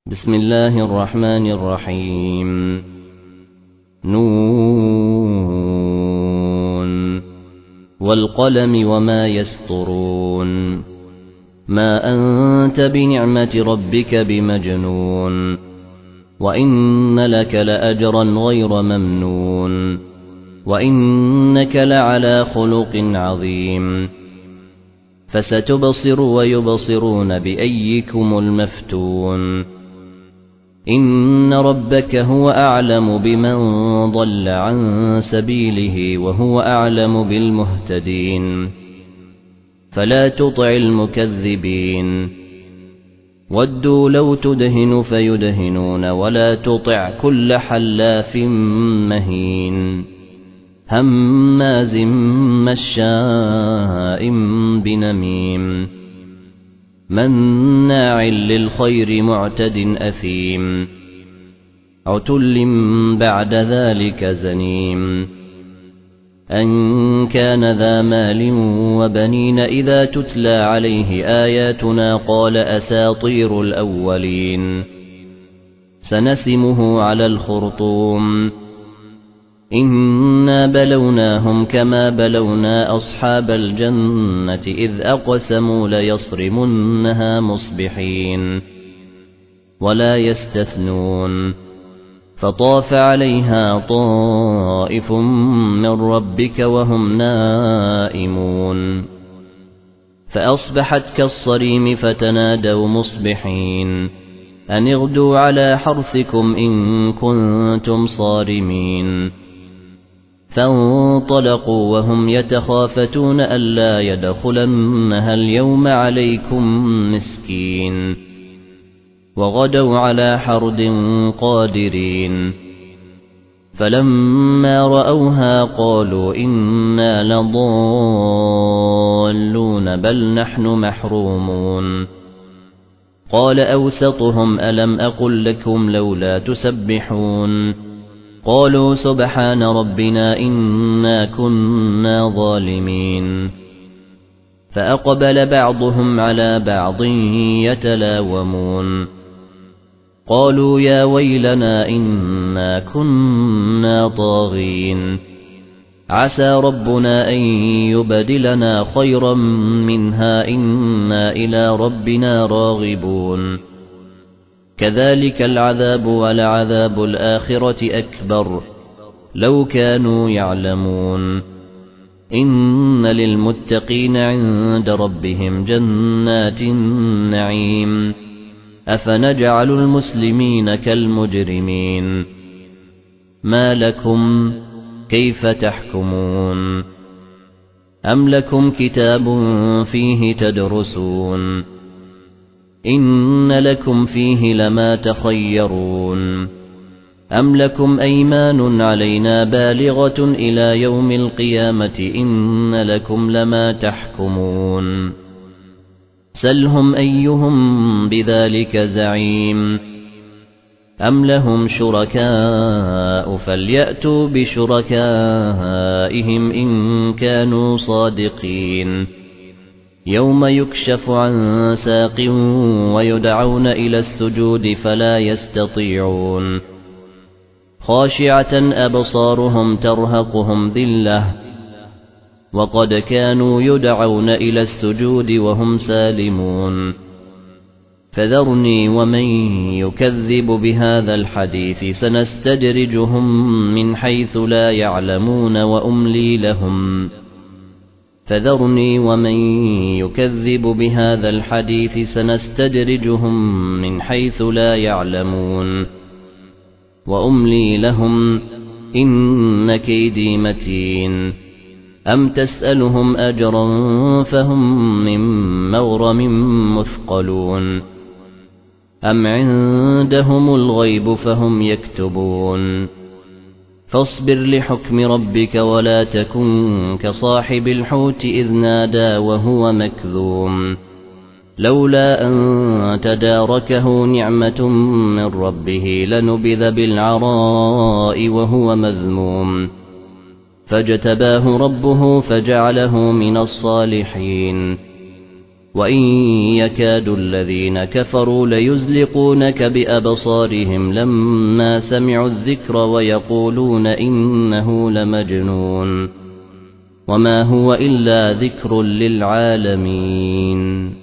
بسم الله الرحمن الرحيم. نون والقلم وما يسطرون. ما أنت بنعمة ربك بمجنون، وإن لك لأجرا غير ممنون، وإنك لعلى خلق عظيم. فستبصر ويبصرون بأيكم المفتون. إن ربك هو أعلم بمن ضل عن سبيله وهو أعلم بالمهتدين. فلا تطع المكذبين. ودوا لو تدهن فيدهنون، ولا تطع كل حلاف مهين هماز مشاء بنميم مناع للخير معتد أثيم عتل بعد ذلك زنيم. أن كان ذا مال وبنين إذا تتلى عليه آياتنا قال أساطير الأولين. سنسمه على الخرطوم. إنا بلوناهم كما بلونا أصحاب الجنة إذ أقسموا ليصرمنها مصبحين ولا يستثنون. فطاف عليها طائف من ربك وهم نائمون، فأصبحت كالصريم فتنادوا مصبحين أن اغدوا على حرثكم إن كنتم صارمين. فانطلقوا وهم يتخافتون ألا يدخلنها اليوم عليكم مسكين، وغدوا على حرد قادرين. فلما رأوها قالوا إنا لضالون بل نحن محرومون. قال أوسطهم ألم أقل لكم لولا تسبحون؟ قالوا سبحان ربنا إنا كنا ظالمين. فأقبل بعضهم على بعض يتلاومون. قالوا يا ويلنا إنا كنا طاغين، عسى ربنا أن يبدلنا خيرا منها إنا إلى ربنا راغبون. كذلك العذاب ولعذاب الآخرة أكبر لو كانوا يعلمون. إن للمتقين عند ربهم جنات النعيم. أفنجعل المسلمين كالمجرمين؟ ما لكم كيف تحكمون؟ أم لكم كتاب فيه تدرسون؟ إن لكم فيه لما تخيرون. أم لكم أيمان علينا بالغة إلى يوم القيامة إن لكم لما تحكمون. سلهم أيهم بذلك زعيم. أم لهم شركاء فليأتوا بشركائهم إن كانوا صادقين. يوم يكشف عن ساق ويدعون إلى السجود فلا يستطيعون. خاشعة أبصارهم ترهقهم ذلة وقد كانوا يدعون إلى السجود وهم سالمون. فذرني ومن يكذب بهذا الحديث سنستدرجهم من حيث لا يعلمون وأملي لهم. فذرني ومن يكذب بهذا الحديث سنستدرجهم من حيث لا يعلمون وأملي لهم إن كيدي متين. أم تسألهم أجرا فهم من مغرم مثقلون، أم عندهم الغيب فهم يكتبون. فاصبر لحكم ربك ولا تكن كصاحب الحوت إذ نادى وهو مكذوم، لولا أن تداركه نعمة من ربه لنبذ بالعراء وهو مذموم. فاجتباه ربه فجعله من الصالحين. وإن يكاد الذين كفروا ليزلقونك بأبصارهم لما سمعوا الذكر ويقولون إنه لمجنون وما هو إلا ذكر للعالمين